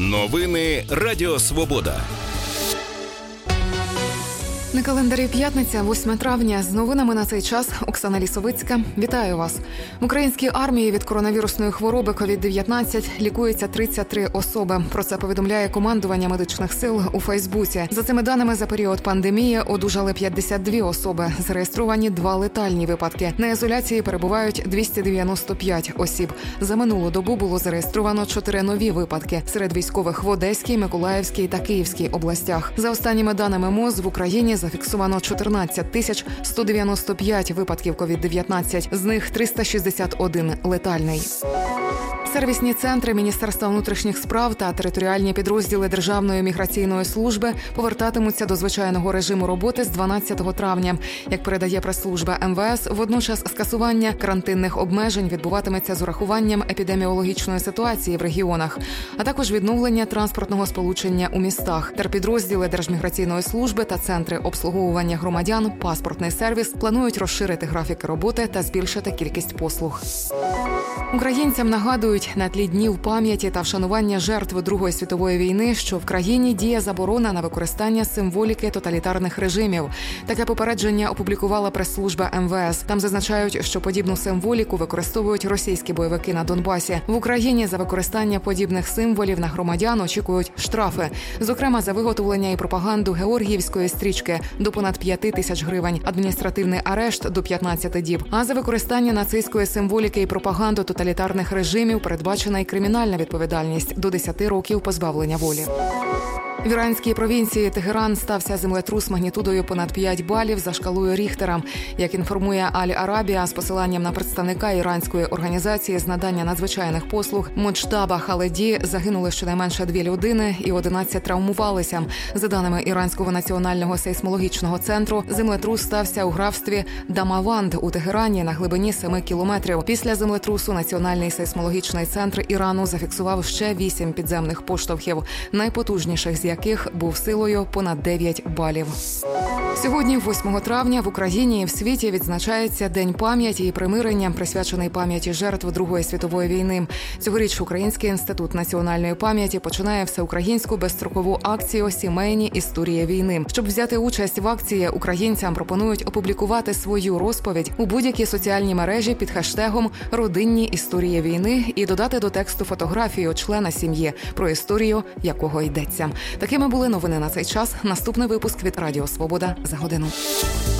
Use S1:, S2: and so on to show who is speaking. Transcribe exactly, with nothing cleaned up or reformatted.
S1: Новини Радіо Свобода.
S2: На календарі п'ятниця, восьме травня. З новинами на цей час Оксана Лісовицька. Вітаю вас. В українській армії від коронавірусної хвороби ковід дев'ятнадцять лікується тридцять три особи. Про це повідомляє командування медичних сил у Фейсбуці. За цими даними, за період пандемії одужали п'ятдесят дві особи. Зареєстровані два летальні випадки. На ізоляції перебувають двісті дев'яносто п'ять осіб. За минулу добу було зареєстровано чотири нові випадки. Серед військових в Одеській, Миколаївській та Київській областях. За останніми даними МОЗ, в Україні зафіксовано чотирнадцять тисяч сто дев'яносто п'ять випадків ковід дев'ятнадцять, з них триста шістдесят один летальний. Сервісні центри Міністерства внутрішніх справ та територіальні підрозділи Державної міграційної служби повертатимуться до звичайного режиму роботи з дванадцятого травня. Як передає прес-служба ем ве ес, водночас скасування карантинних обмежень відбуватиметься з урахуванням епідеміологічної ситуації в регіонах, а також відновлення транспортного сполучення у містах. Терпідрозділи Держміграційної служби та центри обслуговування громадян «Паспортний сервіс» планують розширити графіки роботи та збільшити кількість послуг. Українцям нагадують на тлі днів пам'яті та вшанування жертв Другої світової війни, що в країні діє заборона на використання символіки тоталітарних режимів. Таке попередження опублікувала прес-служба ем ве ес. Там зазначають, що подібну символіку використовують російські бойовики на Донбасі. В Україні за використання подібних символів на громадян очікують штрафи. Зокрема, за виготовлення і пропаганду георгіївської стрічки до понад п'яти тисяч гривень, адміністративний арешт до п'ятнадцяти діб. А за використання нацистської символіки і пропаганду тоталітарних режимів передбачена й кримінальна відповідальність до десяти років позбавлення волі. В іранській провінції Тегеран стався землетрус магнітудою понад п'ять балів за шкалою Ріхтера. Як інформує Аль-Арабія з посиланням на представника іранської організації з надання надзвичайних послуг Моджтаба Халеді, загинули щонайменше дві людини і одинадцять травмувалися. За даними Іранського національного сейсмологічного центру, землетрус стався у графстві Дамаванд у Тегерані на глибині семи кілометрів. Після землетрусу Національний сейсмологічний центр Ірану зафіксував ще вісім підземних поштовхів, найпотужніших з яких був силою понад дев'ять балів. Сьогодні, восьмого травня, в Україні і в світі відзначається День пам'яті і примирення, присвячений пам'яті жертв Другої світової війни. Цьогоріч Український інститут національної пам'яті починає всеукраїнську безстрокову акцію «Сімейні історії війни». Щоб взяти участь в акції, українцям пропонують опублікувати свою розповідь у будь-якій соціальній мережі під хештегом «Родинні історії війни» і додати до тексту фотографію члена сім'ї, про історію якого йдеться. Такими були новини на цей час. Наступний випуск від Радіо Свобода за годину.